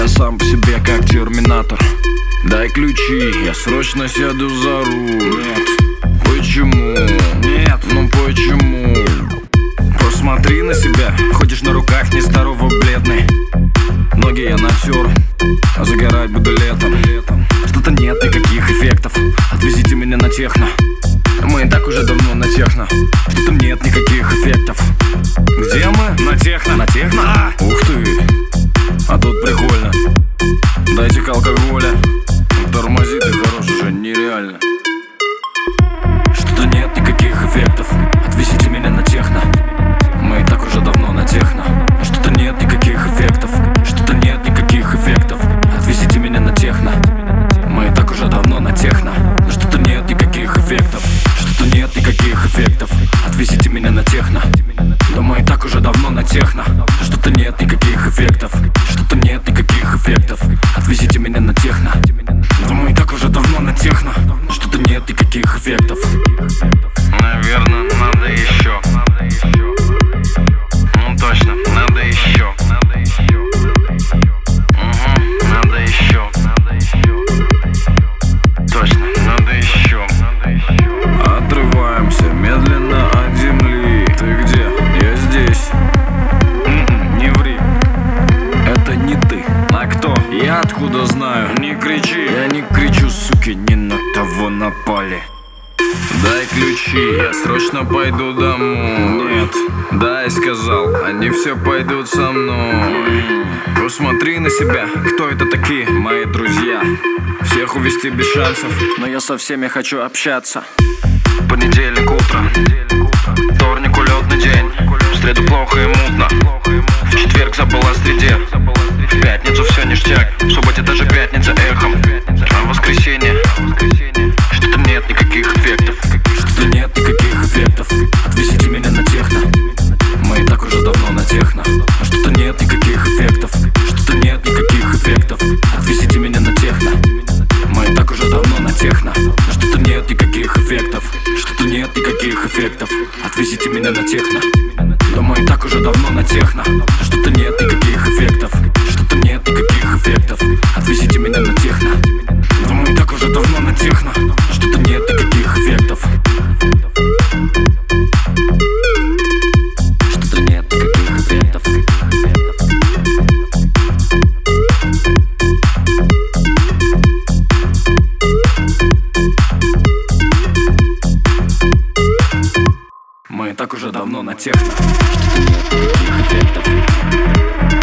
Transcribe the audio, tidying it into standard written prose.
Я сам по себе как терминатор. Дай ключи, я срочно сяду за руль. Нет. Почему? Нет. Ну почему? Посмотри на себя, ходишь на руках нездорово бледный. Ноги я натер, а загорать буду летом. Что-то нет никаких эффектов. Отвезите меня на техно. Мы и так уже давно на техно. Что-то нет никаких эффектов. Где мы? На техно. На техно? Ух ты. А тут прикольно. Дайте-ка алкоголя. Тормозит и хорош уже нереально. Что-то нет никаких эффектов. Отвезите меня на техно. Мы и так уже давно на техно. Что-то нет никаких эффектов. Что-то нет никаких эффектов. Отвезите меня на техно. Мы и так уже давно на техно. Что-то нет никаких эффектов. Что-то нет никаких эффектов. Отвезите меня на техно. Да мы и так уже давно на техно. Что-то нет никаких эффектов. Что-то нет никаких эффектов. Отвезите меня на техно. Да мы и так уже давно на техно. Что-то нет никаких эффектов. Наверное, надо еще. Ну точно, надо еще. Надо еще. Точно, надо еще. Отрываемся медленно от земли. Ты где? Я здесь. Не ври. Это не ты. А кто? Я откуда знаю? Не кричи. Я не кричу, суки, не на того напали. Дай ключи, я срочно пойду домой. Нет, дай, сказал, они все пойдут со мной. Посмотри на себя, кто это такие? Мои друзья. Всех увести без шансов, но я со всеми хочу общаться. Понедельник утро, вторник улетный день, в среду плохо и мутно, в четверг забыл о среде, в пятницу все ништяк, в субботе даже пятница эхом, а в воскресенье что-то нет никаких эффектов. Что-то нет никаких эффектов. Отвезите меня на техно. Мы и так уже давно на техно. Что-то нет никаких эффектов. Что-то нет никаких эффектов. Отвезите меня на техно. Мы и так уже давно на техно. Что-то нет никаких эффектов. Что-то нет никаких эффектов. Отвезите меня на техно. Да мы и так уже давно на техно. Что-то нет никаких эффектов. Что-то нет никаких эффектов. Отвезите меня на техно. Да мы и так уже давно на техно. Что-то нет никаких эффектов. Что-то нет никаких эффектов. Мы и так уже давно на техно. Что-то нет никаких эффектов.